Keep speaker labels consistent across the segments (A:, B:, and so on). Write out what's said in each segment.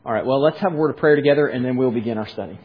A: All right, well, let's have a word of prayer together, and then we'll begin our study.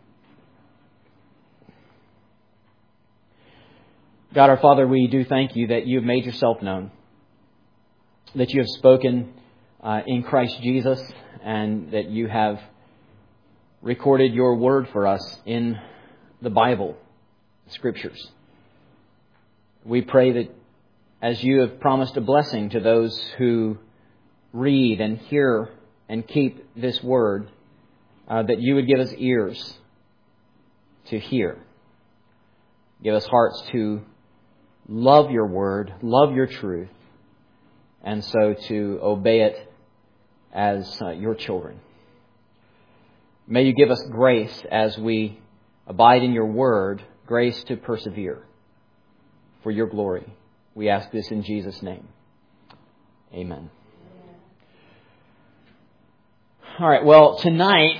A: God our Father, we do thank you that you have made yourself known, that you have spoken in Christ Jesus, and that you have recorded your word for us in the Bible, Scriptures. We pray that as you have promised a blessing to those who read and hear and keep this word, that you would give us ears to hear. Give us hearts to love your word, love your truth, and so to obey it as your children. May you give us grace as we abide in your word, grace to persevere for your glory. We ask this in Jesus' name. Amen. All right, well, tonight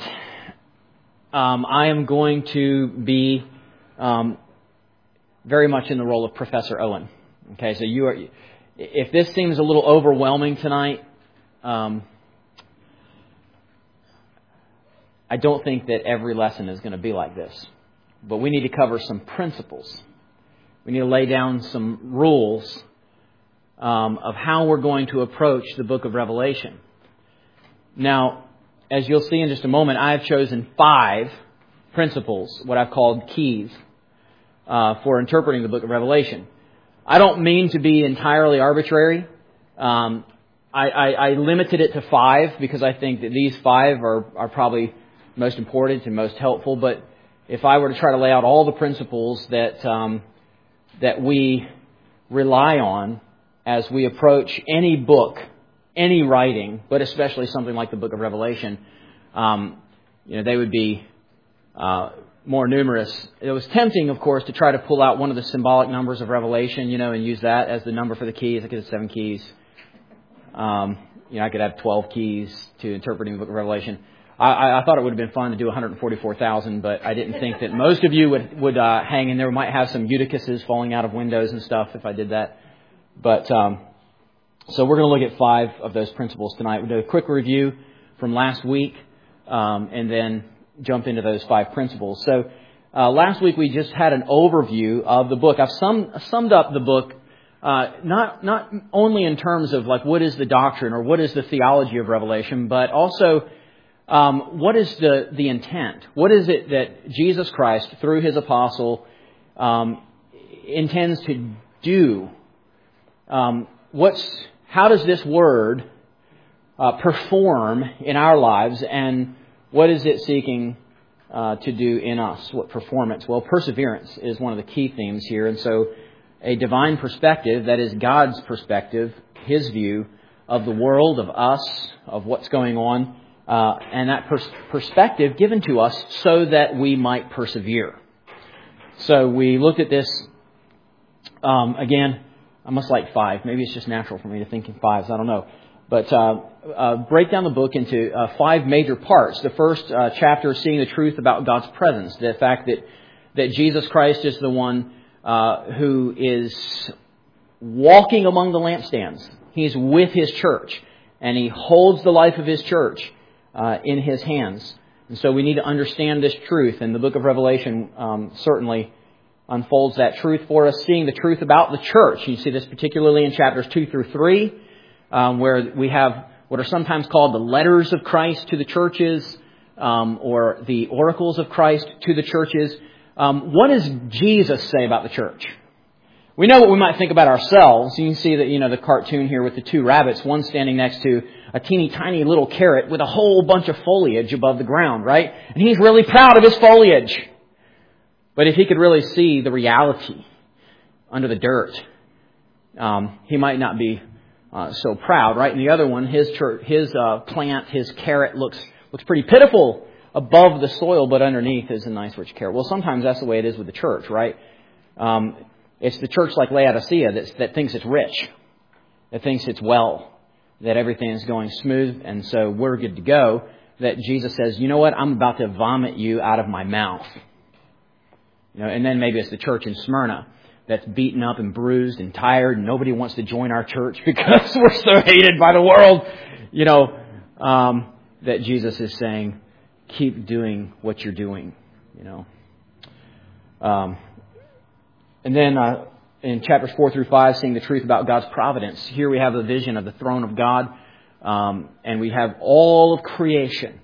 A: I am going to be very much in the role of Professor Owen. Okay, so you are. If this seems a little overwhelming tonight, I don't think that every lesson is going to be like this. But we need to cover some principles. We need to lay down some rules of how we're going to approach the book of Revelation. Now, as you'll see in just a moment, I have chosen 5 principles, what I've called keys, for interpreting the book of Revelation. I don't mean to be entirely arbitrary. I limited it to 5 because I think that these 5 are probably most important and most helpful. But if I were to try to lay out all the principles that we rely on as we approach any book, any writing, but especially something like the book of Revelation, they would be more numerous. It was tempting, of course, to try to pull out one of the symbolic numbers of Revelation, and use that as the number for the keys. I could have 7 keys. I could have 12 keys to interpreting the book of Revelation. I thought it would have been fun to do 144,000, but I didn't think that most of you would hang in there. We might have some Eutychuses falling out of windows and stuff if I did that. But so we're going to look at 5 of those principles tonight. We'll do a quick review from last week, and then jump into those 5 principles. So last week we just had an overview of the book. I've summed up the book not only in terms of like what is the doctrine or what is the theology of Revelation, but also what is the intent? What is it that Jesus Christ, through His apostle, intends to do? How does this word perform in our lives, and what is it seeking to do in us? What performance? Well, perseverance is one of the key themes here. And so a divine perspective, that is God's perspective, His view of the world, of us, of what's going on, and that perspective given to us so that we might persevere. So we looked at this, again, I must like 5. Maybe it's just natural for me to think in 5s. I don't know. But break down the book into 5 major parts. The first chapter is seeing the truth about God's presence. The fact that Jesus Christ is the one who is walking among the lampstands. He's with His church. And He holds the life of His church in His hands. And so we need to understand this truth. And the book of Revelation certainly unfolds that truth for us. Seeing the truth about the church. You see this particularly in chapters 2 through 3. Where we have what are sometimes called the letters of Christ to the churches, or the oracles of Christ to the churches. What does Jesus say about the church? We know what we might think about ourselves. You can see that, the cartoon here with the 2 rabbits, one standing next to a teeny tiny little carrot with a whole bunch of foliage above the ground, right? And he's really proud of his foliage. But if he could really see the reality under the dirt, he might not be so proud, right? And the other one, his plant, his carrot looks pretty pitiful above the soil, but underneath is a nice rich carrot. Well, sometimes that's the way it is with the church, right? It's the church like Laodicea that thinks it's rich, that thinks it's well, that everything is going smooth, and so we're good to go. That Jesus says, you know what? I'm about to vomit you out of my mouth. And then maybe it's the church in Smyrna that's beaten up and bruised and tired, and nobody that Jesus is saying, keep doing what you're doing, And then in chapters 4 through 5, seeing the truth about God's providence. Here we have a vision of the throne of God, and we have all of creation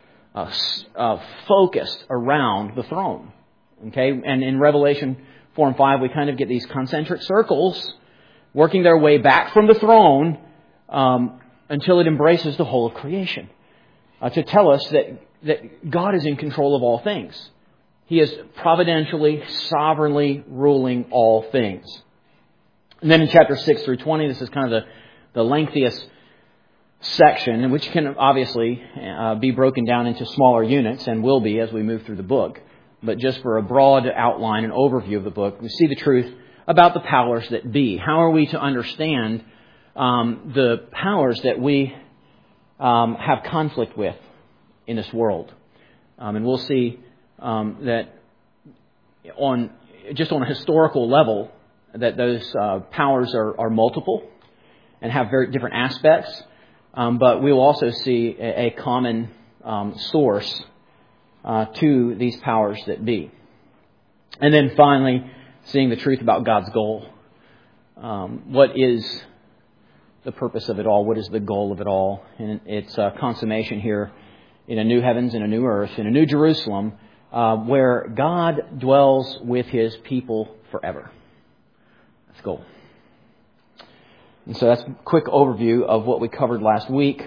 A: focused around the throne. Okay, and in Revelation 4 and 5, we kind of get these concentric circles working their way back from the throne until it embraces the whole of creation. To tell us that God is in control of all things. He is providentially, sovereignly ruling all things. And then in chapters 6 through 20, this is kind of the lengthiest section, which can obviously be broken down into smaller units and will be as we move through the book. But just for a broad outline and overview of the book, we see the truth about the powers that be. How are we to understand the powers that we have conflict with in this world? And we'll see that on a historical level, that those powers are multiple and have very different aspects. But we will also see a common source to these powers that be. And then finally, seeing the truth about God's goal. What is the purpose of it all? What is the goal of it all? And it's consummation here in a new heavens and a new earth, in a new Jerusalem, where God dwells with His people forever. That's the goal. And so that's a quick overview of what we covered last week.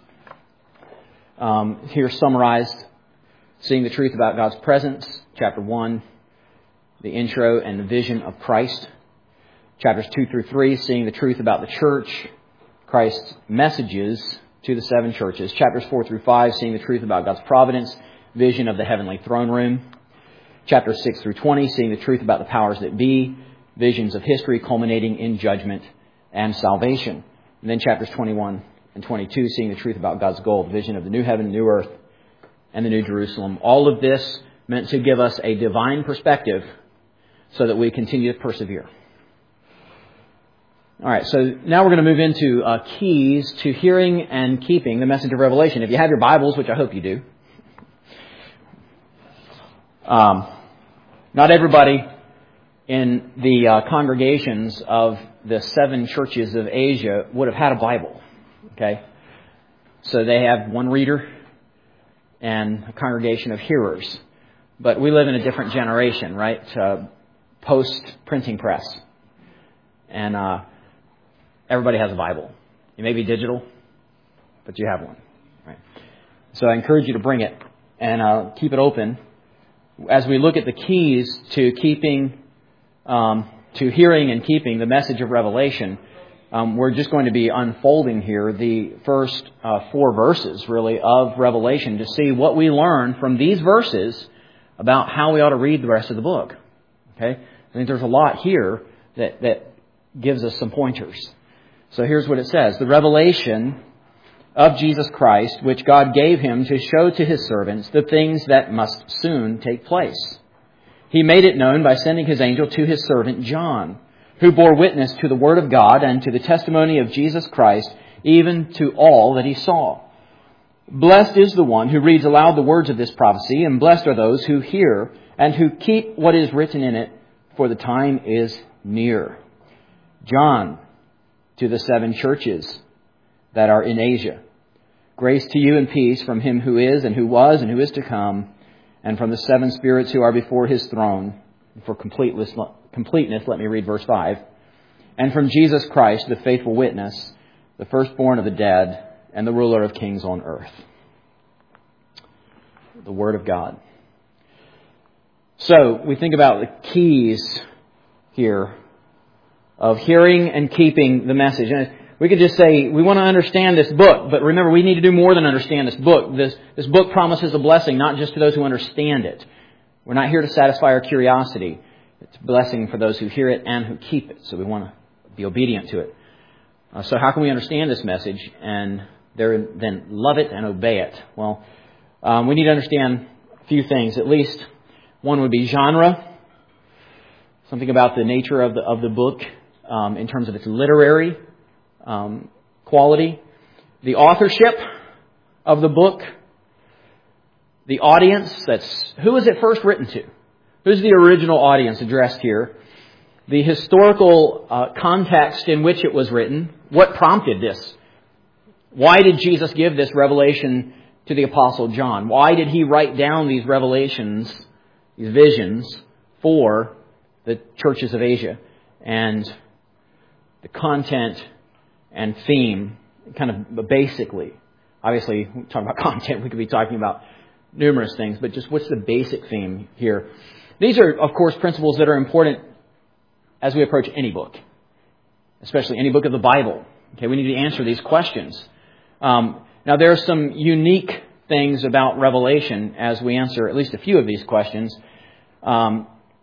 A: Here summarized, seeing the truth about God's presence, chapter 1, the intro and the vision of Christ. Chapters 2 through 3, seeing the truth about the church, Christ's messages to the 7 churches. Chapters 4 through 5, seeing the truth about God's providence, vision of the heavenly throne room. Chapters 6 through 20, seeing the truth about the powers that be, visions of history culminating in judgment and salvation. And then chapters 21 and 22, seeing the truth about God's goal, the vision of the new heaven, new earth, and the new Jerusalem. All of this meant to give us a divine perspective so that we continue to persevere. All right, so now we're going to move into keys to hearing and keeping the message of Revelation. If you have your Bibles, which I hope you do. Not everybody in the congregations of the 7 churches of Asia would have had a Bible. Okay? So they have one reader and a congregation of hearers. But we live in a different generation, right? Post-printing press. And everybody has a Bible. It may be digital, but you have one. Right? So I encourage you to bring it and keep it open. As we look at the keys to keeping, to hearing and keeping the message of Revelation, we're just going to be unfolding here the first 4 verses, really, of Revelation to see what we learn from these verses about how we ought to read the rest of the book. Okay? I think there's a lot here that gives us some pointers. So here's what it says. The revelation of Jesus Christ, which God gave Him to show to His servants the things that must soon take place. He made it known by sending His angel to His servant John, who bore witness to the Word of God and to the testimony of Jesus Christ, even to all that he saw. Blessed is the one who reads aloud the words of this prophecy, and blessed are those who hear and who keep what is written in it, for the time is near. John, to the 7 churches that are in Asia. Grace to you and peace from Him who is and who was and who is to come, and from the 7 spirits who are before His throne. For completeness, let me read verse 5. And from Jesus Christ, the faithful witness, the firstborn of the dead, and the ruler of kings on earth. The Word of God. So, we think about the keys here of hearing and keeping the message. And we could just say, we want to understand this book, but remember, we need to do more than understand this book. This book promises a blessing, not just to those who understand it. We're not here to satisfy our curiosity. It's a blessing for those who hear it and who keep it. So we want to be obedient to it. So how can we understand this message and then love it and obey it? Well, we need to understand a few things. At least one would be genre. Something about the nature of the book in terms of its literary quality. The authorship of the book, the audience, who was it first written to? Who's the original audience addressed here? The historical context in which it was written. What prompted this? Why did Jesus give this revelation to the Apostle John? Why did he write down these revelations, these visions, for the churches of Asia? And the content and theme, kind of basically, obviously, when we talk about content, we could be talking about numerous things, but just what's the basic theme here? These are, of course, principles that are important as we approach any book, especially any book of the Bible. Okay, we need to answer these questions. Now, there are some unique things about Revelation as we answer at least a few of these questions. And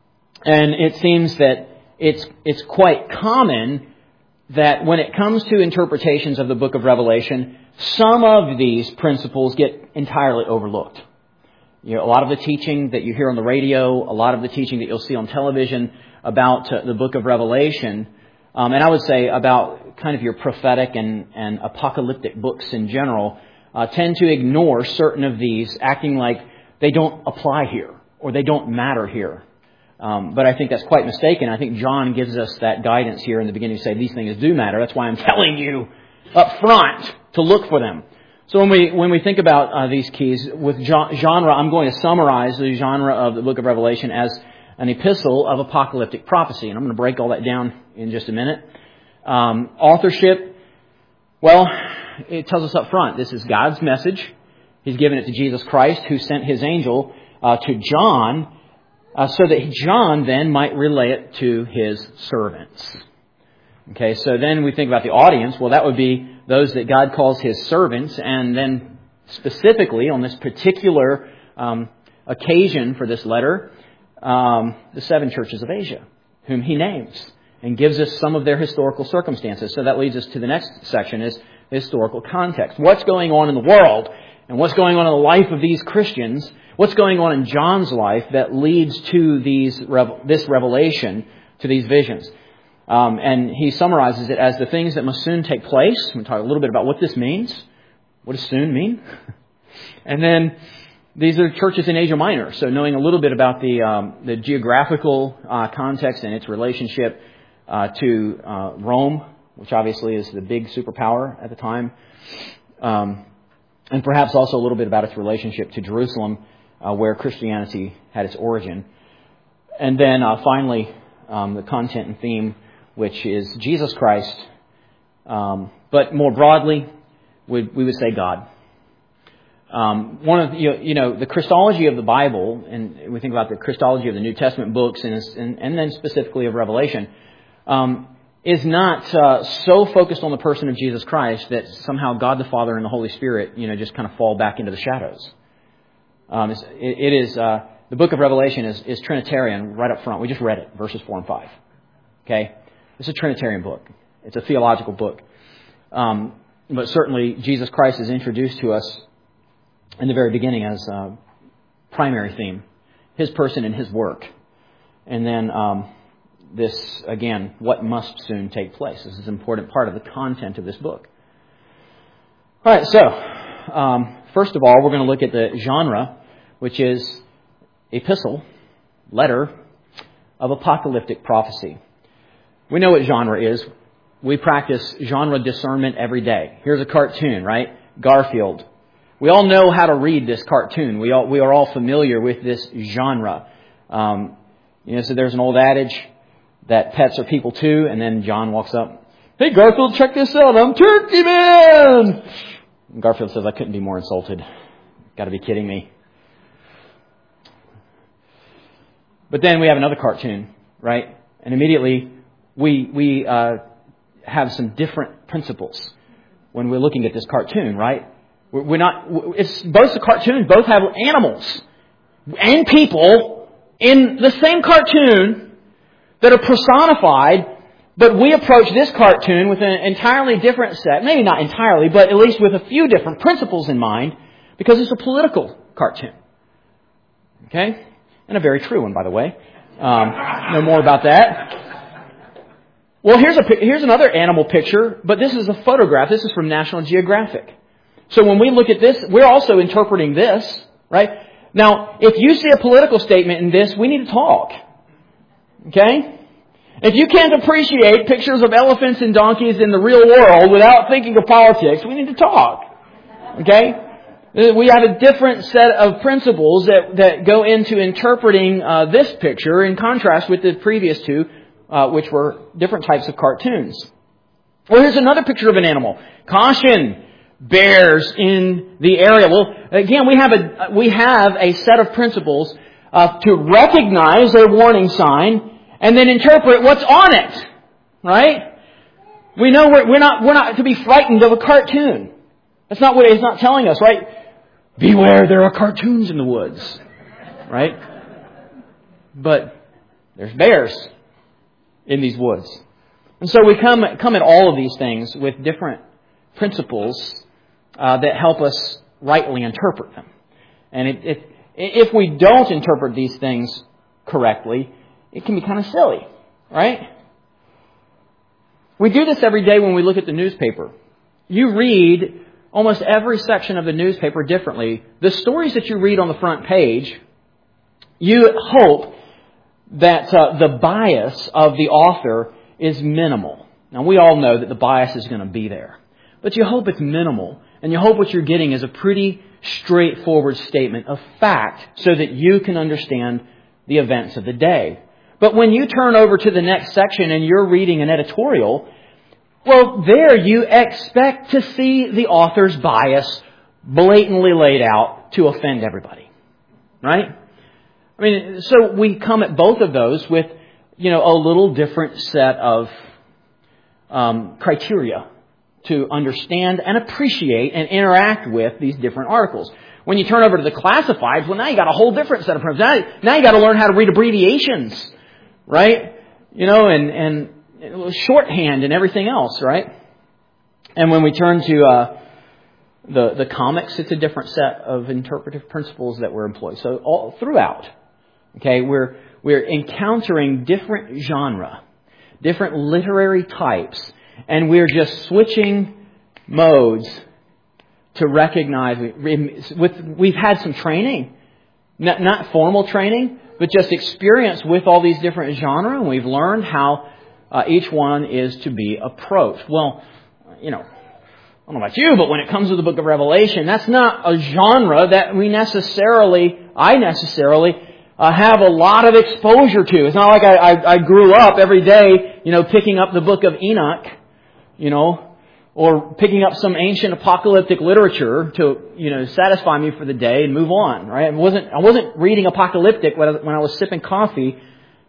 A: it seems that it's quite common that when it comes to interpretations of the book of Revelation, some of these principles get entirely overlooked. You know, a lot of the teaching that you hear on the radio, a lot of the teaching that you'll see on television about the book of Revelation, and I would say about kind of your prophetic and apocalyptic books in general, tend to ignore certain of these, acting like they don't apply here or they don't matter here. But I think that's quite mistaken. I think John gives us that guidance here in the beginning to say these things do matter. That's why I'm telling you up front to look for them. So when we think about these keys with genre, I'm going to summarize the genre of the book of Revelation as an epistle of apocalyptic prophecy. And I'm going to break all that down in just a minute. Authorship, well, it tells us up front, this is God's message. He's given it to Jesus Christ, who sent His angel to John, so that John then might relay it to his servants. Okay, so then we think about the audience. Well, that would be those that God calls His servants, and then specifically on this particular occasion for this letter, the 7 churches of Asia, whom He names and gives us some of their historical circumstances. So that leads us to the next section, is historical context. What's going on in the world and what's going on in the life of these Christians? What's going on in John's life that leads to this revelation, to these visions? And he summarizes it as the things that must soon take place. We'll talk a little bit about what this means. What does soon mean? And then these are churches in Asia Minor. So knowing a little bit about the geographical context and its relationship to Rome, which obviously is the big superpower at the time. And perhaps also a little bit about its relationship to Jerusalem, where Christianity had its origin. And then finally, the content and theme, which is Jesus Christ. But more broadly, we would say God. One of the Christology of the Bible, and we think about the Christology of the New Testament books, and then specifically of Revelation, is not so focused on the person of Jesus Christ that somehow God the Father and the Holy Spirit, just kind of fall back into the shadows. It is the book of Revelation is Trinitarian right up front. We just read it, verses 4 and 5. Okay, it's a Trinitarian book. It's a theological book, but certainly Jesus Christ is introduced to us in the very beginning as a primary theme, His person and His work, and then this again, what must soon take place. This is an important part of the content of this book. All right, so first of all, we're going to look at the genre, which is epistle, letter of apocalyptic prophecy. We know what genre is. We practice genre discernment every day. Here's a cartoon, right? Garfield. We all know how to read this cartoon. We are all familiar with this genre. So there's an old adage that pets are people too, and then John walks up. Hey, Garfield, check this out. I'm Turkey Man! And Garfield says, I couldn't be more insulted. Got to be kidding me. But then we have another cartoon, right? And immediately we have some different principles when we're looking at this cartoon, right? We're not. It's both the cartoons both have animals and people in the same cartoon that are personified, but we approach this cartoon with an entirely different set. Maybe not entirely, but at least with a few different principles in mind, because it's a political cartoon. Okay? And a very true one, by the way. Know more about that. Well, here's another animal picture, but this is a photograph. This is from National Geographic. So when we look at this, we're also interpreting this, right? Now, if you see a political statement in this, we need to talk. Okay? If you can't appreciate pictures of elephants and donkeys in the real world without thinking of politics, we need to talk. Okay? We have a different set of principles that go into interpreting this picture in contrast with the previous two, which were different types of cartoons. Well, here's another picture of an animal. Caution! Bears in the area. Well, again, we have a set of principles to recognize a warning sign and then interpret what's on it. Right? We know we're not to be frightened of a cartoon. That's not what it's not telling us, right? Beware, there are cartoons in the woods. Right? But there's bears in these woods. And so we come at all of these things with different principles that help us rightly interpret them. And if we don't interpret these things correctly, it can be kind of silly, right? We do this every day when we look at the newspaper. You read almost every section of the newspaper differently. The stories that you read on the front page, you hope that the bias of the author is minimal. Now, we all know that the bias is going to be there. But you hope it's minimal. And you hope what you're getting is a pretty straightforward statement of fact so that you can understand the events of the day. But when you turn over to the next section and you're reading an editorial, well, there you expect to see the author's bias blatantly laid out to offend everybody. Right? I mean, so we come at both of those with, a little different set of criteria to understand and appreciate and interact with these different articles. When you turn over to the classifieds, well, now you got a whole different set of principles. Now you got to learn how to read abbreviations, right? And shorthand and everything else, right? And when we turn to the comics, it's a different set of interpretive principles that we're employing. So all throughout, okay, we're encountering different genre, different literary types. And we're just switching modes to recognize. We've had some training, not formal training, but just experience with all these different genres. And we've learned how each one is to be approached. Well, I don't know about you, but when it comes to the book of Revelation, that's not a genre that I necessarily have a lot of exposure to. It's not like I grew up every day, picking up the book of Enoch, or picking up some ancient apocalyptic literature to, satisfy me for the day and move on, right? I wasn't reading apocalyptic when I was sipping coffee,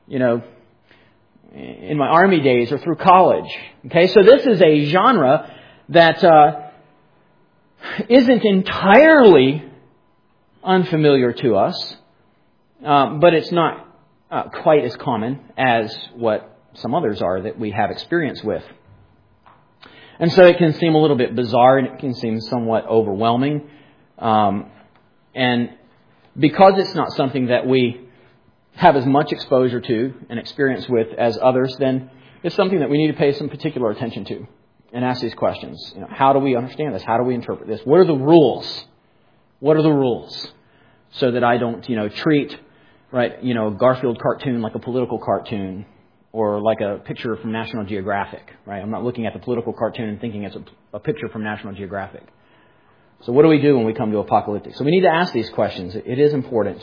A: in my army days or through college. Okay, so this is a genre that isn't entirely unfamiliar to us, but it's not quite as common as what some others are that we have experience with. And so it can seem a little bit bizarre and it can seem somewhat overwhelming. And because it's not something that we have as much exposure to and experience with as others, then it's something that we need to pay some particular attention to and ask these questions. How do we understand this? How do we interpret this? What are the rules? What are the rules? So that I don't, treat, a Garfield cartoon like a political cartoon, or like a picture from National Geographic, right? I'm not looking at the political cartoon and thinking it's a picture from National Geographic. So what do we do when we come to apocalyptic? So we need to ask these questions. It is important.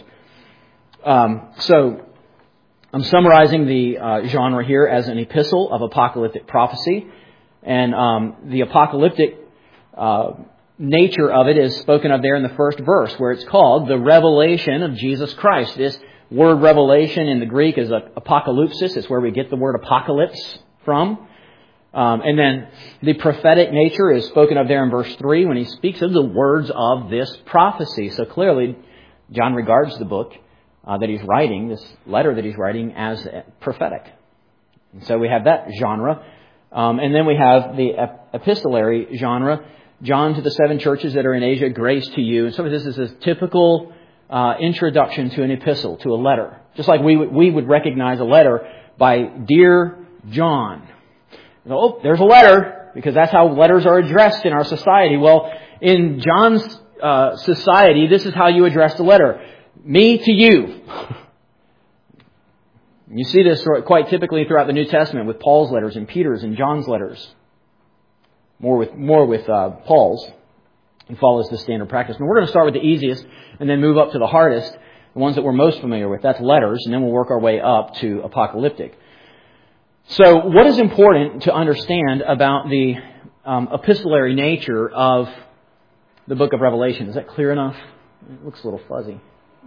A: So I'm summarizing the genre here as an epistle of apocalyptic prophecy. And the apocalyptic nature of it is spoken of there in the first verse, where it's called the revelation of Jesus Christ. This word revelation in the Greek is apocalypsis. It's where we get the word apocalypse from. And then the prophetic nature is spoken of there in verse 3 when he speaks of the words of this prophecy. So clearly, John regards the book that he's writing, this letter that he's writing, as prophetic. And so we have that genre. And then we have the epistolary genre. John to the 7 churches that are in Asia, grace to you. And so this is a typical introduction to an epistle, to a letter. Just like we would recognize a letter by Dear John. Oh, there's a letter, because that's how letters are addressed in our society. Well, in John's society, this is how you address the letter. Me to you. You see this quite typically throughout the New Testament with Paul's letters and Peter's and John's letters. More with Paul's. And follows the standard practice. And we're going to start with the easiest and then move up to the hardest, the ones that we're most familiar with. That's letters, and then we'll work our way up to apocalyptic. So what is important to understand about the epistolary nature of the book of Revelation? Is that clear enough? It looks a little fuzzy.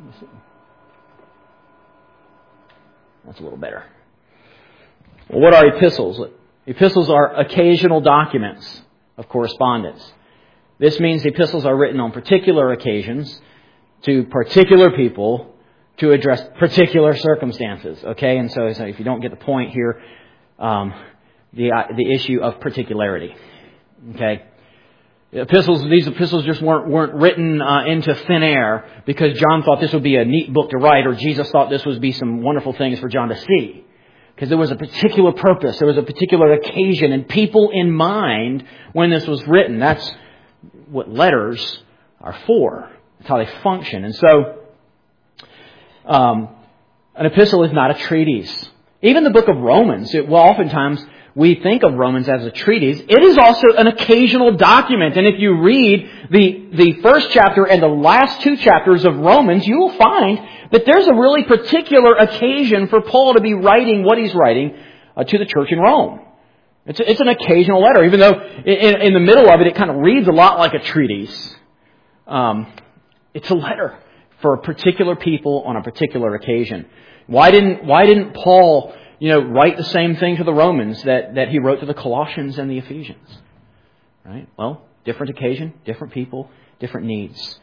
A: That's a little better. Well, what are epistles? Epistles are occasional documents of correspondence. This means the epistles are written on particular occasions to particular people to address particular circumstances. Okay, and so if you don't get the point here, the issue of particularity. Okay, these epistles just weren't written into thin air because John thought this would be a neat book to write, or Jesus thought this would be some wonderful things for John to see. Because there was a particular purpose, there was a particular occasion, and people in mind when this was written. That's what letters are for. That's how they function. And so, an epistle is not a treatise. Even the book of Romans, oftentimes we think of Romans as a treatise. It is also an occasional document. And if you read the first chapter and the last two chapters of Romans, you will find that there's a really particular occasion for Paul to be writing what he's writing to the church in Rome. It's an occasional letter, even though in the middle of it kind of reads a lot like a treatise. It's a letter for a particular people on a particular occasion. Why didn't Paul, write the same thing to the Romans that he wrote to the Colossians and the Ephesians? Right? Well, different occasion, different people, different needs.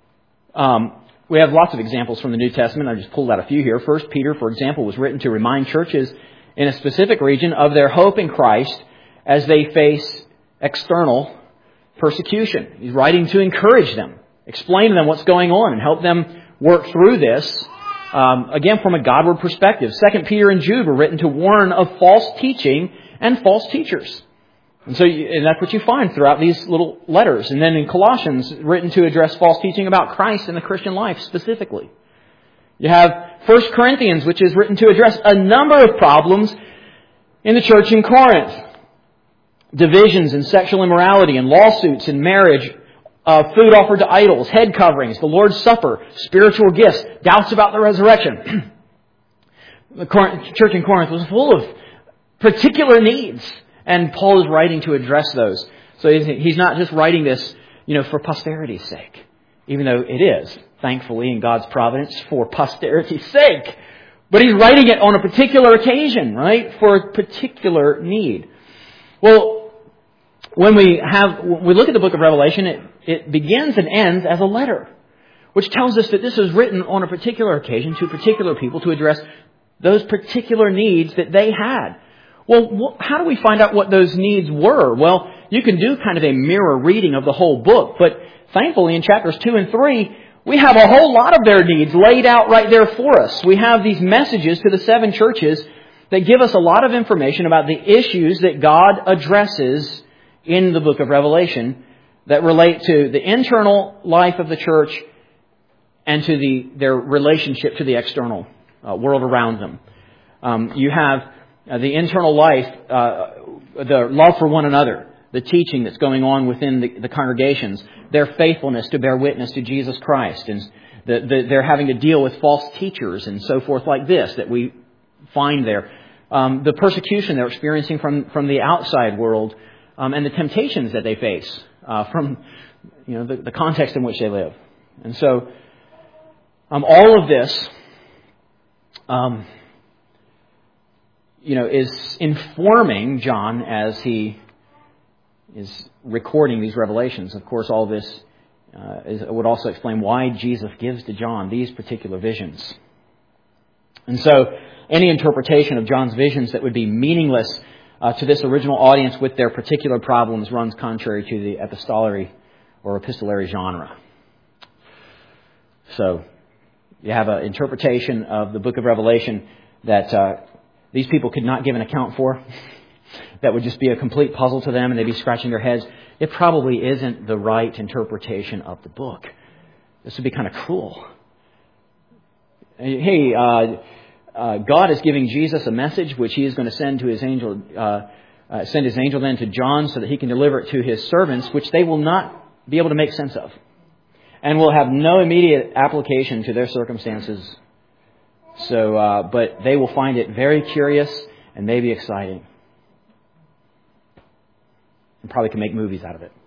A: We have lots of examples from the New Testament. I just pulled out a few here. 1 Peter, for example, was written to remind churches in a specific region of their hope in Christ as they face external persecution. He's writing to encourage them, explain to them what's going on, and help them work through this, again, from a Godward perspective. 2 Peter and Jude were written to warn of false teaching and false teachers. And that's what you find throughout these little letters. And then in Colossians, written to address false teaching about Christ and the Christian life specifically. You have 1 Corinthians, which is written to address a number of problems in the church in Corinth. Divisions and sexual immorality and lawsuits and marriage, food offered to idols, head coverings, the Lord's Supper, spiritual gifts, doubts about the resurrection. The church in Corinth was full of particular needs, and Paul is writing to address those. So he's not just writing this, for posterity's sake, even though it is, thankfully, in God's providence, for posterity's sake. But he's writing it on a particular occasion, right? For a particular need. Well, when we look at the book of Revelation, it begins and ends as a letter, which tells us that this was written on a particular occasion to particular people to address those particular needs that they had. Well, how do we find out what those needs were? Well, you can do kind of a mirror reading of the whole book, but thankfully in chapters 2 and 3, we have a whole lot of their needs laid out right there for us. We have these messages to the 7 churches that give us a lot of information about the issues that God addresses in the book of Revelation that relate to the internal life of the church and to their relationship to the external world around them. You have the internal life, the love for one another, the teaching that's going on within the congregations, their faithfulness to bear witness to Jesus Christ, and they're having to deal with false teachers and so forth like this that we find there. The persecution they're experiencing from the outside world, and the temptations that they face from the context in which they live. And so all of this is informing John as he is recording these revelations. Of course, all this would also explain why Jesus gives to John these particular visions. And so any interpretation of John's visions that would be meaningless to this original audience with their particular problems runs contrary to the epistolary or epistolary genre. So you have an interpretation of the book of Revelation that these people could not give an account for. That would just be a complete puzzle to them, and they'd be scratching their heads. it probably isn't the right interpretation of the book. This would be kind of cruel. Hey, God is giving Jesus a message which He is going to send to His angel, send His angel then to John so that he can deliver it to His servants, which they will not be able to make sense of, and will have no immediate application to their circumstances. So, but they will find it very curious and maybe exciting, and probably can make movies out of it.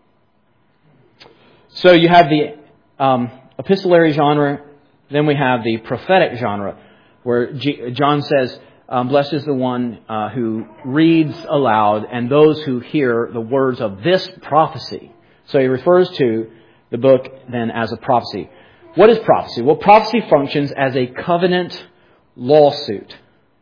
A: So you have the epistolary genre, then we have the prophetic genre, where John says, blessed is the one who reads aloud and those who hear the words of this prophecy. So he refers to the book then as a prophecy. What is prophecy? Well, prophecy functions as a covenant lawsuit.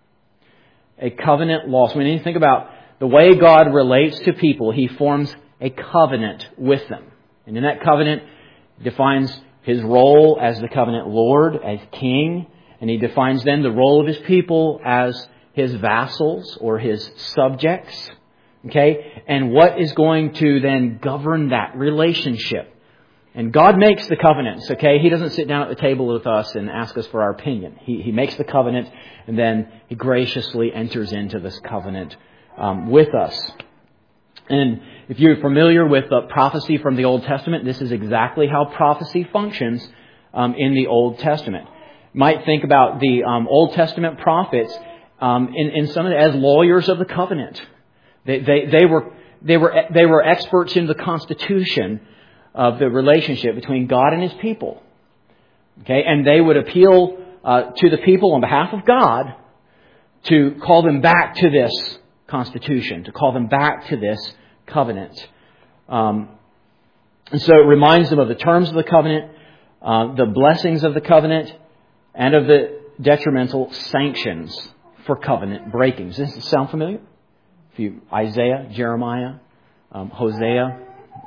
A: A covenant lawsuit. When you think about the way God relates to people, He forms a covenant with them. And in that covenant, He defines His role as the covenant Lord, as King. And He defines then the role of His people as His vassals or His subjects. Okay? And what is going to then govern that relationship? And God makes the covenants, okay? He doesn't sit down at the table with us and ask us for our opinion. He makes the covenant, and then He graciously enters into this covenant with us. And if you're familiar with prophecy from the Old Testament, this is exactly how prophecy functions in the Old Testament. You might think about the Old Testament prophets in some of as lawyers of the covenant. They were experts in the constitution of the relationship between God and His people. Okay, and they would appeal to the people on behalf of God to call them back to this constitution, to call them back to this covenant. And so it reminds them of the terms of the covenant, the blessings of the covenant, and of the detrimental sanctions for covenant breakings. Does this sound familiar? Isaiah, Jeremiah, Hosea.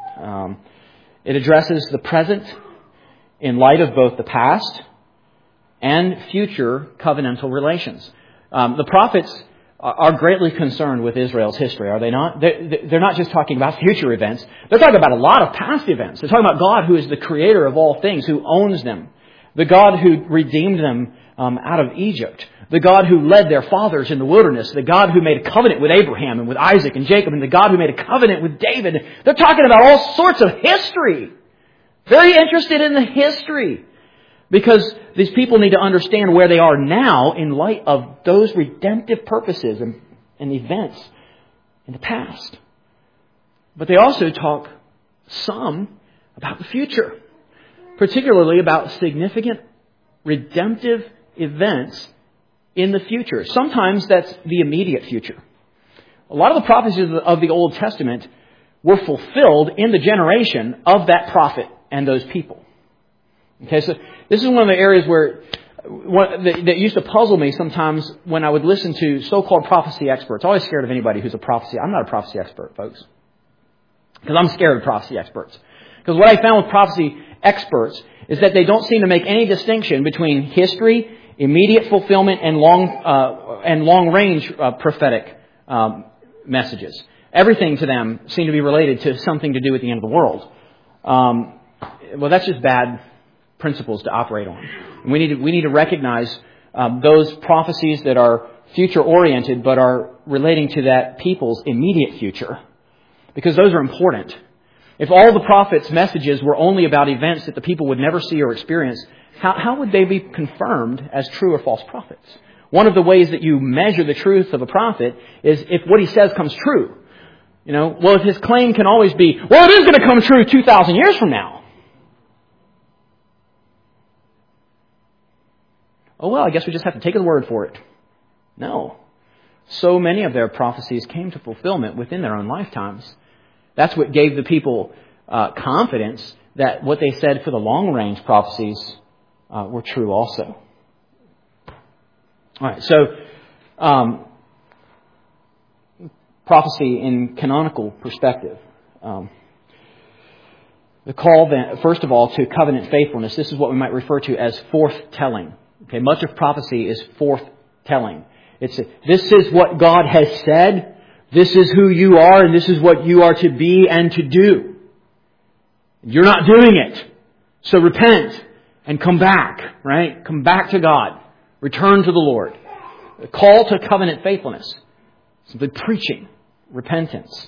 A: It addresses the present in light of both the past and future covenantal relations. The prophets are greatly concerned with Israel's history, are they not? They're not just talking about future events. They're talking about a lot of past events. They're talking about God, who is the creator of all things, who owns them. The God who redeemed them out of Egypt. The God who led their fathers in the wilderness. The God who made a covenant with Abraham and with Isaac and Jacob. And the God who made a covenant with David. They're talking about all sorts of history. Very interested in the history. Because these people need to understand where they are now in light of those redemptive purposes and events in the past. But they also talk some about the future. Particularly about significant redemptive events in the future. Sometimes that's the immediate future. A lot of the prophecies of the Old Testament were fulfilled in the generation of that prophet and those people. Okay, so this is one of the areas where that used to puzzle me sometimes when I would listen to so-called prophecy experts. I'm always scared of anybody who's a prophecy. I'm not a prophecy expert, folks. Because I'm scared of prophecy experts. Because what I found with prophecy experts is that they don't seem to make any distinction between history, immediate fulfillment, and long-range prophetic messages. Everything to them seemed to be related to something to do with the end of the world. Well, that's just bad principles to operate on. And we need to recognize those prophecies that are future-oriented but are relating to that people's immediate future, because those are important. If all the prophets' messages were only about events that the people would never see or experience, how would they be confirmed as true or false prophets? One of the ways that you measure the truth of a prophet is if what he says comes true. Well, if his claim can always be, well, it is going to come true 2,000 years from now. Oh, well, I guess we just have to take his word for it. No. So many of their prophecies came to fulfillment within their own lifetimes. That's what gave the people confidence that what they said for the long-range prophecies were true also. All right, so prophecy in canonical perspective. The call, then, first of all, to covenant faithfulness. This is what we might refer to as forth-telling. Okay, much of prophecy is forth-telling. This is what God has said. This is who you are, and this is what you are to be and to do. You're not doing it. So repent and come back, right? Come back to God. Return to the Lord. A call to covenant faithfulness. Simply preaching repentance.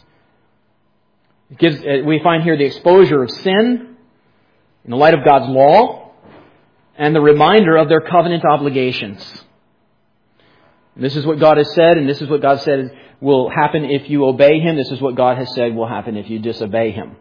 A: We find here the exposure of sin in the light of God's law and the reminder of their covenant obligations. This is what God has said, and this is what God said will happen if you obey Him. This is what God has said will happen if you disobey Him.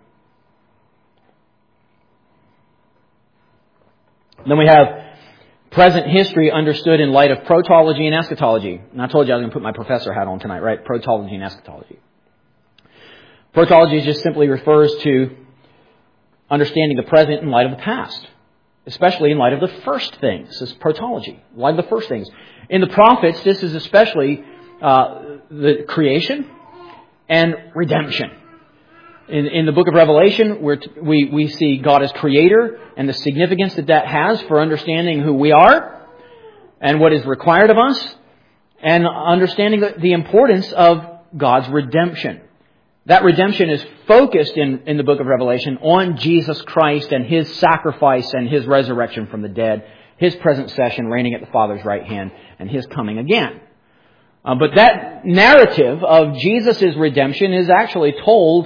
A: Then we have present history understood in light of protology and eschatology. And I told you I was going to put my professor hat on tonight, right? Protology and eschatology. Protology just simply refers to understanding the present in light of the past, especially in light of the first things. This is protology, in light of the first things. In the prophets, this is especially the creation and redemption. In the book of Revelation, we see God as creator and the significance that has for understanding who we are and what is required of us, and understanding the importance of God's redemption. That redemption is focused in the book of Revelation on Jesus Christ and His sacrifice and His resurrection from the dead, His present session reigning at the Father's right hand, and His coming again. But that narrative of Jesus' redemption is actually told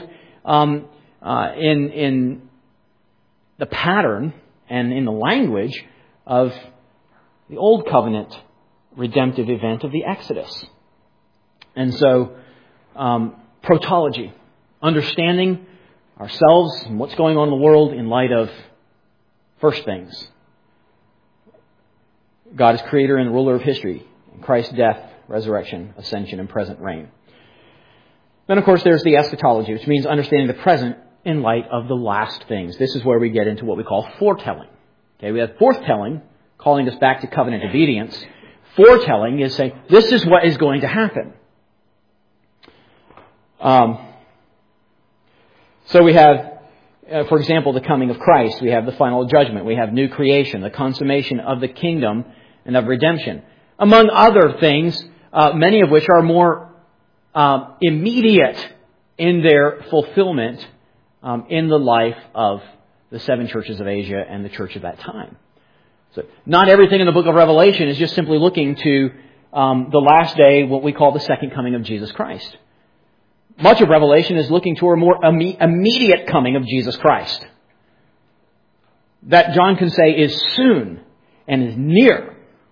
A: in the pattern and in the language of the Old Covenant redemptive event of the Exodus. And so, protology, understanding ourselves and what's going on in the world in light of first things. God is creator and ruler of history. Christ's death, resurrection, ascension, and present reign. Then, of course, there's the eschatology, which means understanding the present in light of the last things. This is where we get into what we call foretelling. Okay, we have forthtelling, calling us back to covenant obedience. Foretelling is saying, this is what is going to happen. So we have, for example, the coming of Christ. We have the final judgment. We have new creation, the consummation of the kingdom and of redemption. Among other things, many of which are more immediate in their fulfillment in the life of the seven churches of Asia and the church of that time. So not everything in the book of Revelation is just simply looking to the last day, what we call the second coming of Jesus Christ. Much of Revelation is looking to a more immediate coming of Jesus Christ. That John can say is soon and is near.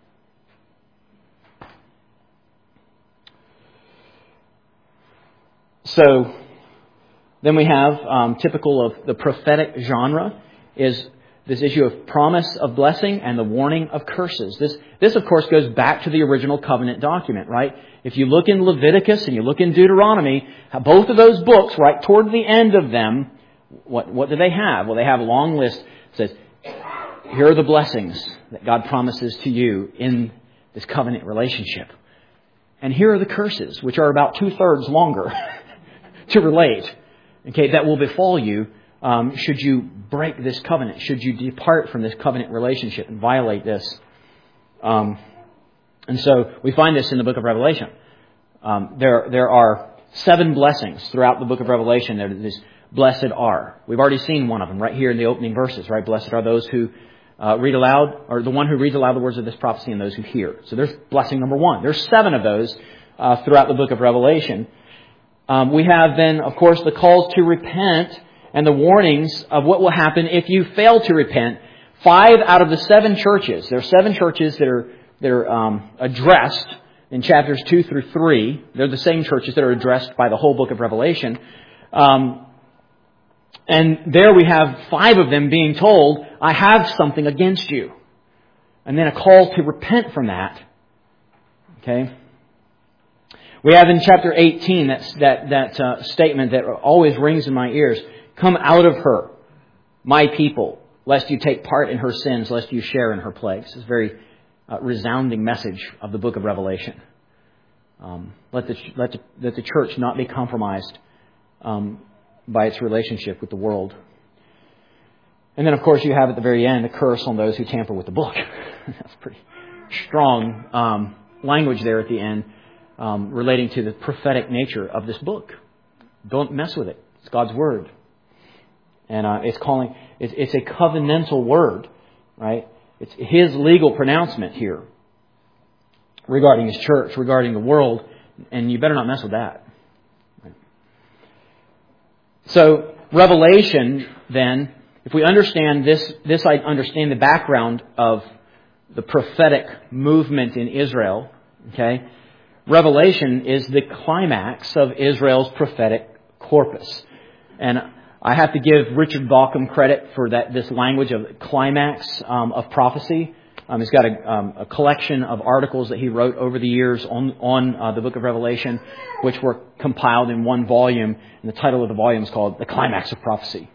A: So, then we have, typical of the prophetic genre, is this issue of promise of blessing and the warning of curses. This of course, goes back to the original covenant document, right? If you look in Leviticus and you look in Deuteronomy, both of those books, right toward the end of them, what do they have? Well, they have a long list that says, here are the blessings that God promises to you in this covenant relationship. And here are the curses, which are about 2/3 longer to relate, okay, that will befall you should you break this covenant, should you depart from this covenant relationship and violate this. And so we find this in the book of Revelation. There are 7 blessings throughout the book of Revelation. There is blessed are. We've already seen one of them right here in the opening verses, right? Blessed are those who read aloud, or the one who reads aloud the words of this prophecy and those who hear. So there's blessing number 1. There's 7 of those throughout the book of Revelation. We have then, of course, the calls to repent and the warnings of what will happen if you fail to repent. 5 out of the 7 churches, there are 7 churches that are addressed in chapters 2 through 3. They're the same churches that are addressed by the whole book of Revelation. And there we have 5 of them being told, I have something against you. And then a call to repent from that. Okay? We have in chapter 18 that statement that always rings in my ears. Come out of her, my people, lest you take part in her sins, lest you share in her plagues. It's a very resounding message of the book of Revelation. Let the church not be compromised by its relationship with the world. And then, of course, you have at the very end a curse on those who tamper with the book. That's pretty strong language there at the end. Relating to the prophetic nature of this book. Don't mess with it. It's God's Word. And it's a covenantal word, right? It's His legal pronouncement here regarding His church, regarding the world, and you better not mess with that. So, Revelation, then, if we understand this I understand the background of the prophetic movement in Israel, okay? Revelation is the climax of Israel's prophetic corpus. And I have to give Richard Bauckham credit for this language of climax of prophecy. He's got a collection of articles that he wrote over the years on the book of Revelation, which were compiled in one volume. And the title of the volume is called The Climax of Prophecy.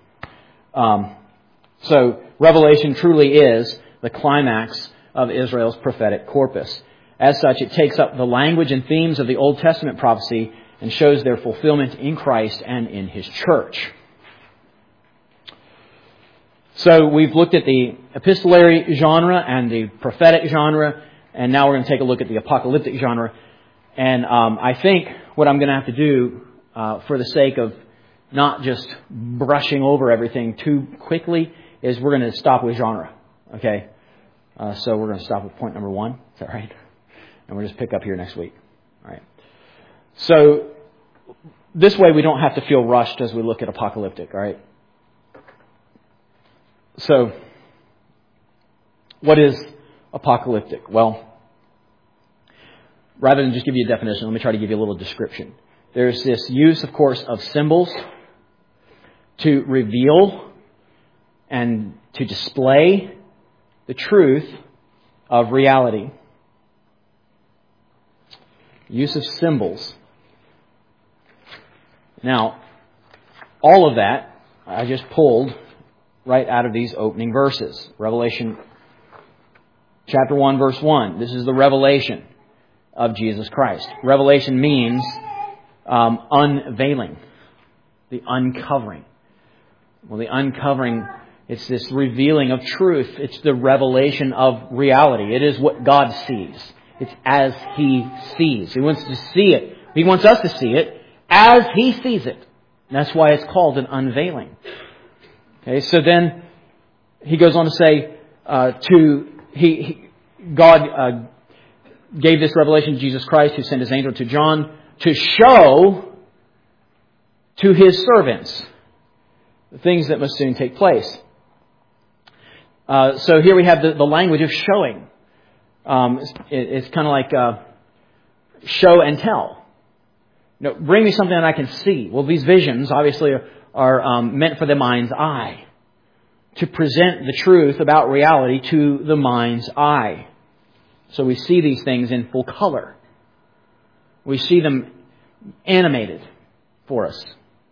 A: So Revelation truly is the climax of Israel's prophetic corpus. As such, it takes up the language and themes of the Old Testament prophecy and shows their fulfillment in Christ and in His church. So we've looked at the epistolary genre and the prophetic genre, and now we're going to take a look at the apocalyptic genre. And I think what I'm going to have to do, for the sake of not just brushing over everything too quickly, is we're going to stop with genre. Okay? So we're going to stop with point number 1. Is that right? And we'll just pick up here next week. All right. So this way we don't have to feel rushed as we look at apocalyptic. All right. So, what is apocalyptic? Well, rather than just give you a definition, let me try to give you a little description. There's this use, of course, of symbols to reveal and to display the truth of reality. Use of symbols. Now, all of that I just pulled right out of these opening verses. Revelation chapter 1, verse 1. This is the revelation of Jesus Christ. Revelation means unveiling, the uncovering. Well, the uncovering, it's this revealing of truth. It's the revelation of reality. It is what God sees. It's as He sees. He wants to see it. He wants us to see it as He sees it. And that's why it's called an unveiling. Okay, so then he goes on to say, God gave this revelation to Jesus Christ, who sent His angel to John to show to His servants the things that must soon take place. So here we have the language of showing. It's kind of like show and tell. Bring me something that I can see. Well, these visions obviously are meant for the mind's eye, to present the truth about reality to the mind's eye. So we see these things in full color. We see them animated for us.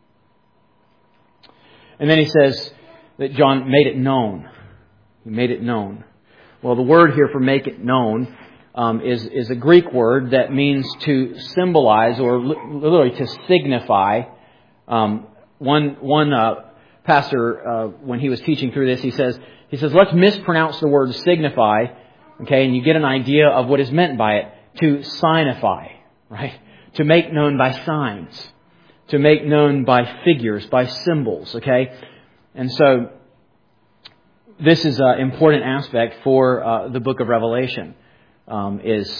A: And then he says that John made it known. He made it known. Well, the word here for make it known is a Greek word that means to symbolize or literally to signify. One pastor, when he was teaching through this, he says, let's mispronounce the word signify, okay, and you get an idea of what is meant by it. To signify, right? To make known by signs. To make known by figures, by symbols, okay? And so, this is an important aspect for the book of Revelation, is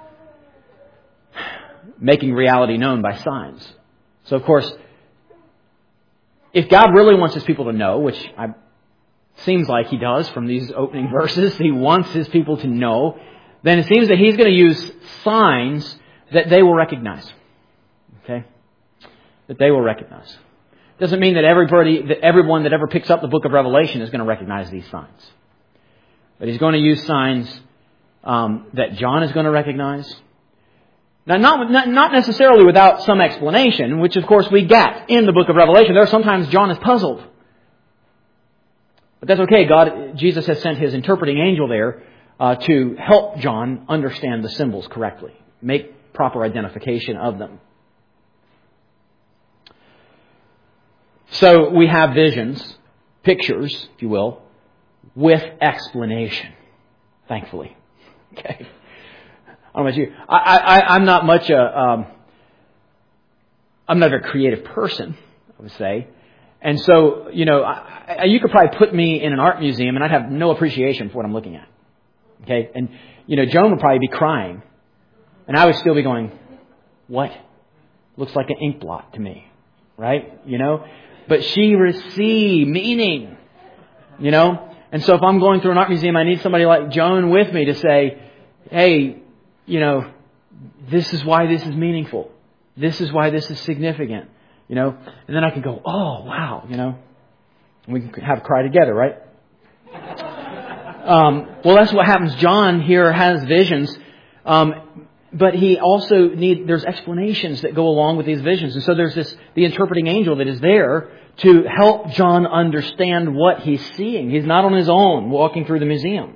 A: making reality known by signs. So, of course, if God really wants His people to know, which seems like He does from these opening verses, He wants His people to know, then it seems that He's going to use signs that they will recognize. Okay? That they will recognize. Doesn't mean that everyone that ever picks up the book of Revelation is going to recognize these signs. But He's going to use signs that John is going to recognize. Now, not necessarily without some explanation, which of course we get in the book of Revelation. There are sometimes John is puzzled. But that's okay. Jesus has sent His interpreting angel there to help John understand the symbols correctly. Make proper identification of them. So we have visions, pictures, if you will, with explanation. Thankfully. Okay. I don't know about you. I'm not much I'm not a very creative person, I would say. And so, you could probably put me in an art museum and I'd have no appreciation for what I'm looking at. Okay? And, Joan would probably be crying. And I would still be going, what? Looks like an ink blot to me. Right? But she received meaning. And so if I'm going through an art museum, I need somebody like Joan with me to say, hey, this is why this is meaningful. This is why this is significant. And then I can go, oh, wow, and we can have a cry together, right? Well, that's what happens. John here has visions, but he also there's explanations that go along with these visions. And so there's the interpreting angel that is there to help John understand what he's seeing. He's not on his own walking through the museum.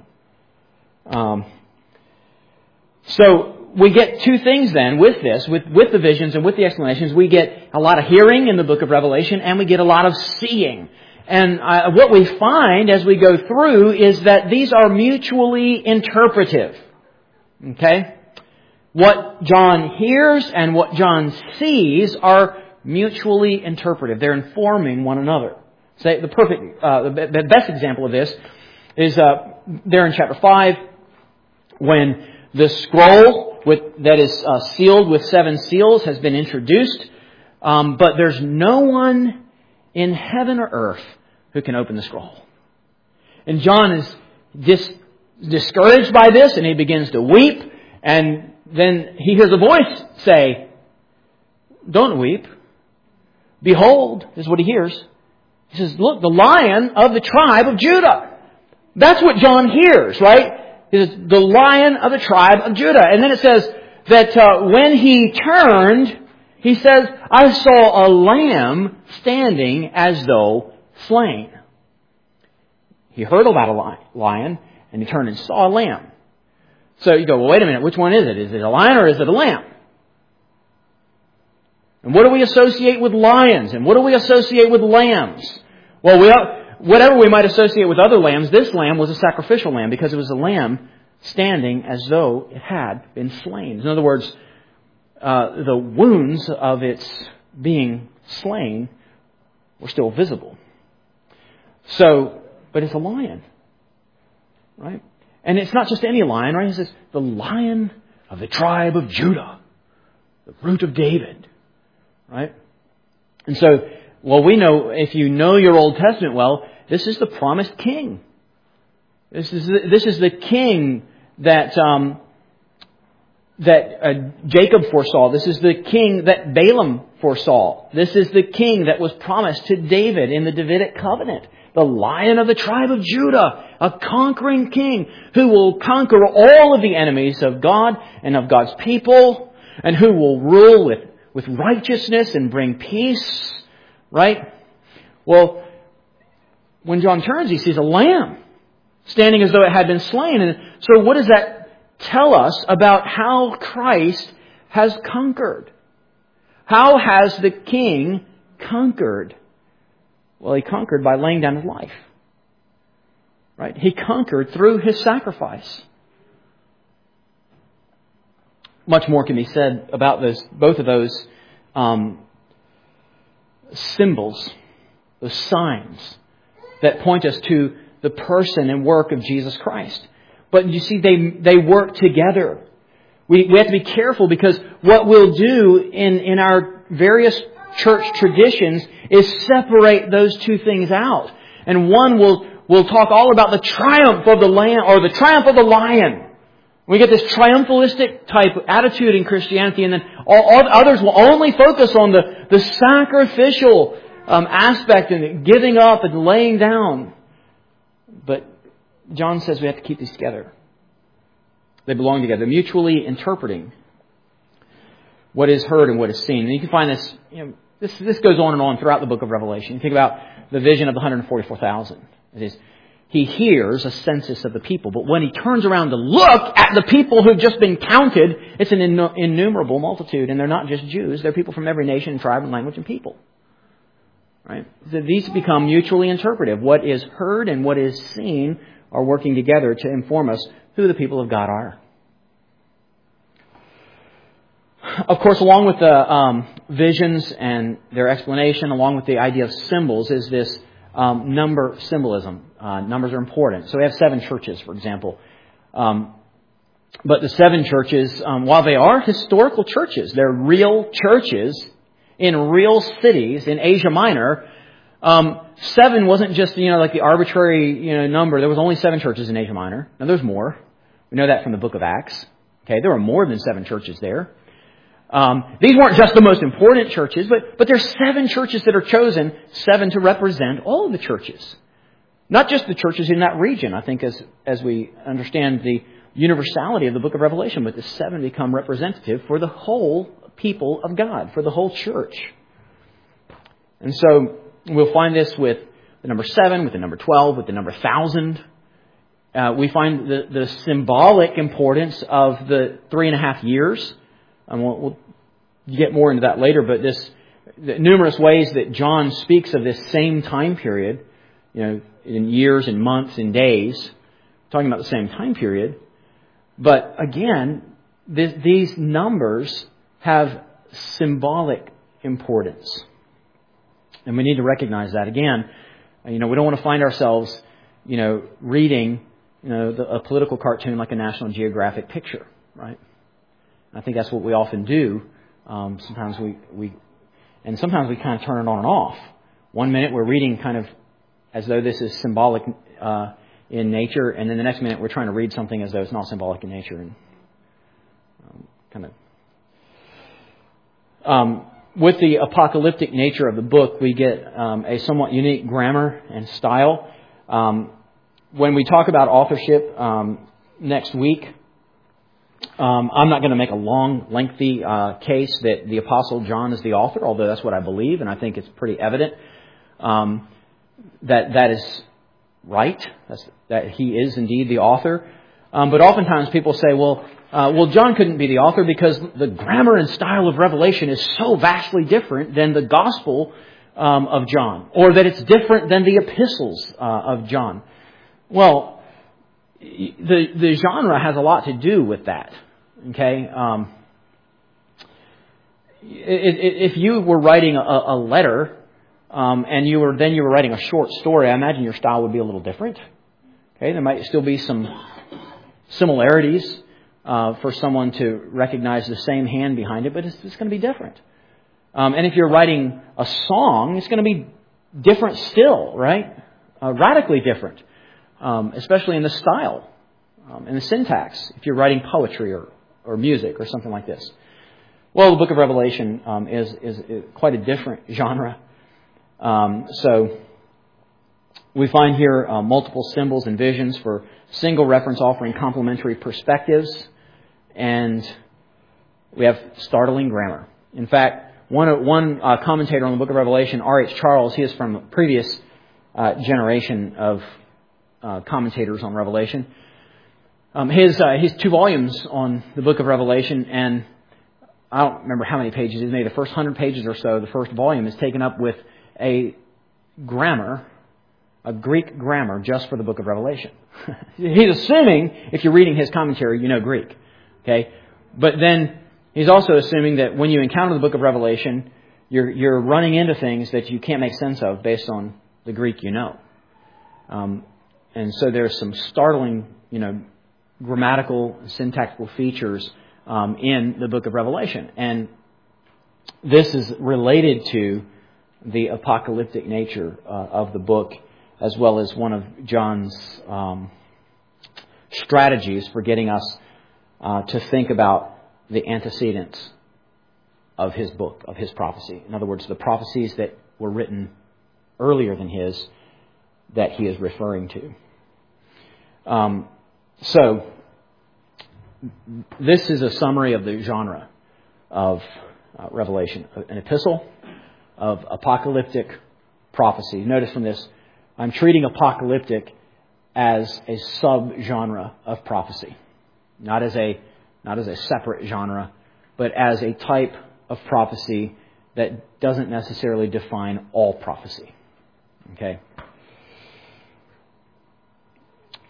A: So we get two things then with this, with the visions and with the explanations. We get a lot of hearing in the book of Revelation, and we get a lot of seeing. And what we find as we go through is that these are mutually interpretive. Okay? What John hears and what John sees are mutually interpretive. They're informing one another. So the best example of this is there in chapter 5 when the scroll that is sealed with 7 seals has been introduced, but there's no one in heaven or earth who can open the scroll. And John is discouraged by this, and he begins to weep, and then he hears a voice say, don't weep. Behold, is what he hears. He says, look, the Lion of the tribe of Judah. That's what John hears, right? It is the Lion of the tribe of Judah. And then it says that when he turned, he says, I saw a lamb standing as though slain. He heard about a lion, and he turned and saw a lamb. So you go, well, wait a minute, which one is it? Is it a lion or is it a lamb? And what do we associate with lions? And what do we associate with lambs? Well, whatever we might associate with other lambs, this lamb was a sacrificial lamb because it was a lamb standing as though it had been slain. In other words, the wounds of its being slain were still visible. So, but it's a lion, right? And it's not just any lion, right? It says the Lion of the tribe of Judah, the root of David, right? And so, well, we know, if you know your Old Testament well, this is the promised king. This is the king that Jacob foresaw. This is the king that Balaam foresaw. This is the king that was promised to David in the Davidic covenant. The Lion of the tribe of Judah, a conquering king who will conquer all of the enemies of God and of God's people, and who will rule with righteousness and bring peace. Right? Well, when John turns, he sees a lamb standing as though it had been slain. And so what does that tell us about how Christ has conquered? How has the King conquered? Well, he conquered by laying down his life. Right? He conquered through his sacrifice. Much more can be said about both of those symbols, those signs that point us to the person and work of Jesus Christ. But you see, they work together. We have to be careful, because what we'll do in our various church traditions is separate those two things out. And one will talk all about the triumph of the Lamb or the triumph of the Lion. We get this triumphalistic type of attitude in Christianity, and then all others will only focus on the sacrificial aspect and giving up and laying down. But John says we have to keep these together. They belong together, mutually interpreting what is heard and what is seen. And you can find this, this goes on and on throughout the book of Revelation. You think about the vision of the 144,000. It is, he hears a census of the people, but when he turns around to look at the people who've just been counted, it's an innumerable multitude. And they're not just Jews. They're people from every nation, tribe, and language and people. Right? So these become mutually interpretive. What is heard and what is seen are working together to inform us who the people of God are. of course, along with the visions and their explanation, along with the idea of symbols, is this number symbolism. Numbers are important. So we have 7 churches, for example. But the 7 churches, while they are historical churches, they're real churches in real cities in Asia Minor. 7 wasn't just, like the arbitrary, number. There was only 7 churches in Asia Minor. Now, there's more. We know that from the book of Acts. Okay, there were more than 7 churches there. These weren't just the most important churches, but there's 7 churches that are chosen, 7 to represent all of the churches. Not just the churches in that region, I think, as we understand the universality of the book of Revelation, but the 7 become representative for the whole people of God, for the whole church. And so we'll find this with the number 7, with the number 12, with the number 1,000. We find the symbolic importance of the 3.5 years. And we'll get more into that later, but the numerous ways that John speaks of this same time period, in years and months and days, talking about the same time period. But again, these numbers have symbolic importance. And we need to recognize that. Again, we don't want to find ourselves, reading, a political cartoon like a National Geographic picture, right? I think that's what we often do. Sometimes we kind of turn it on and off. One minute we're reading kind of as though this is symbolic in nature, and then the next minute we're trying to read something as though it's not symbolic in nature. And with the apocalyptic nature of the book, we get a somewhat unique grammar and style. When we talk about authorship next week, I'm not going to make a long, lengthy case that the Apostle John is the author, although that's what I believe, and I think it's pretty evident that is right, that he is indeed the author. But oftentimes people say, well, John couldn't be the author because the grammar and style of Revelation is so vastly different than the Gospel of John, or that it's different than the epistles of John. Well, the genre has a lot to do with that. Okay, if you were writing a letter and you were writing a short story, I imagine your style would be a little different. Okay, there might still be some similarities for someone to recognize the same hand behind it, but it's going to be different. And if you're writing a song, it's going to be different still, right? Radically different, especially in the style and the syntax. If you're writing poetry or music or something like this. Well, the book of Revelation is quite a different genre. So we find here multiple symbols and visions for single reference offering complementary perspectives. And we have startling grammar. In fact, one commentator on the book of Revelation, R.H. Charles, he is from a previous generation of commentators on Revelation. His 2 volumes on the book of Revelation, and I don't remember how many pages, maybe the first 100 pages or so, the first volume is taken up with a Greek grammar just for the book of Revelation. He's assuming, if you're reading his commentary, you know Greek. Okay? But then he's also assuming that when you encounter the book of Revelation, you're running into things that you can't make sense of based on the Greek you know. And so there's some startling, grammatical, syntactical features in the book of Revelation. And this is related to the apocalyptic nature of the book, as well as one of John's strategies for getting us to think about the antecedents of his book, of his prophecy. In other words, the prophecies that were written earlier than his that he is referring to. So, this is a summary of the genre of Revelation. An epistle of apocalyptic prophecy. Notice from this, I'm treating apocalyptic as a sub-genre of prophecy. Not as a separate genre, but as a type of prophecy that doesn't necessarily define all prophecy. Okay?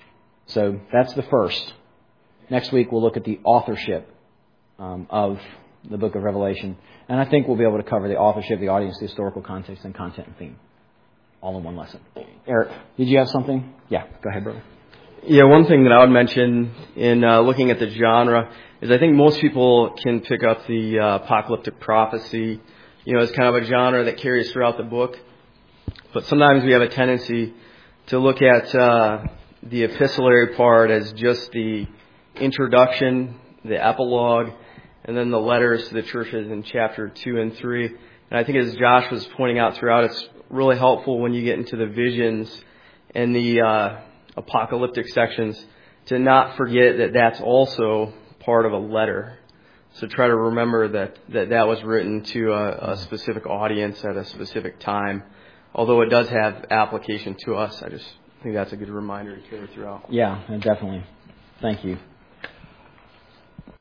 A: So that's the first. Next week we'll look at the authorship of the book of Revelation. And I think we'll be able to cover the authorship, the audience, the historical context, and content and theme all in one lesson. Eric, did you have something? Yeah, go ahead, brother.
B: Yeah, one thing that I would mention in looking at the genre is I think most people can pick up the apocalyptic prophecy, as kind of a genre that carries throughout the book. But sometimes we have a tendency to look at the epistolary part as just the introduction, the epilogue, and then the letters to the churches in chapter 2 and 3. And I think as Josh was pointing out throughout, it's really helpful when you get into the visions and the apocalyptic sections to not forget that that's also part of a letter. So try to remember that was written to a specific audience at a specific time. Although it does have application to us, I just think that's a good reminder to carry throughout.
A: Yeah, definitely. Thank you.